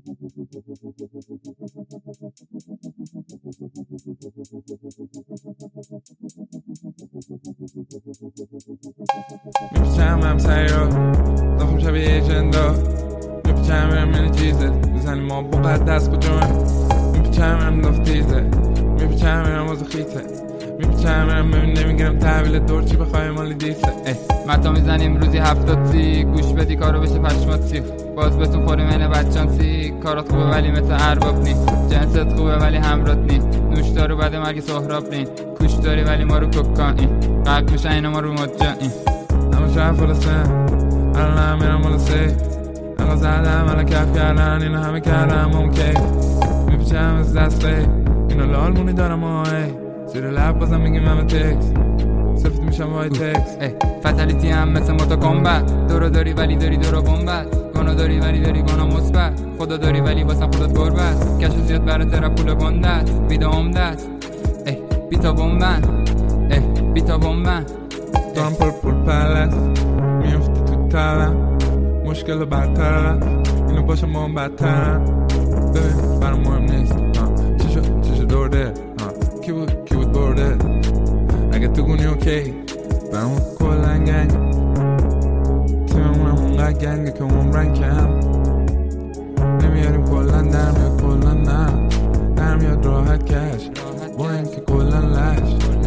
میپیچم همسری رو داخل شبیه ایجندا، میپیچم میرم این چیزه بزنی ما مقدس کجایم، میپیچم میرم دفتیزه، میپیچم میرم واسه خیته، میپیچم میرم ببین نمیگیرم تحویل دور چی بخوای مالی دیسه. متا میزنیم روزی 70 سی، گوش بدی کارو بشه پشمات سیخ، باز به تو خوریم اینه بچانسی، کارات خوبه ولی مثل ارباب نی، جنست خوبه ولی همرات نی، نوش دارو بعد مرگ سهراب نی، کوش داری ولی ما رو کوکائین، قلب میشن اینا ما رو مجائین. اما شاید فلسطین الان هم میرم بالا سی، اقا زدم الان کف کردن اینا همه کردم اوکی، میپیچم از دسته اینا لال مونی دارم آهی، زیر لب بازم میگیم همه تکس سفت میشم وای تکس. فتالیتی هم مثل موتا کمبت، دورو داری ولی داری دورو بومبت، گناه داری ولی داری گناه مثبت، خدا داری ولی واسم خودت گربت، کشو زیاد برای ترا پول گندت، بیدا عمدت بیتا بومبن بیتا بومبن. دارم پول پلت میفتی تو تلم، مشکل برطرف اینو باشه ما هم بدترم، ببین برام مهم نیست چشو دورده کی بود برده، اگه تو گونی اوکی برامون کلن گنگ، تیممون هم اونقدر گنگه که عمرن کم نمیاریم کلن در میاد کلن نه در میاد راحت کش با اینکه کلن لش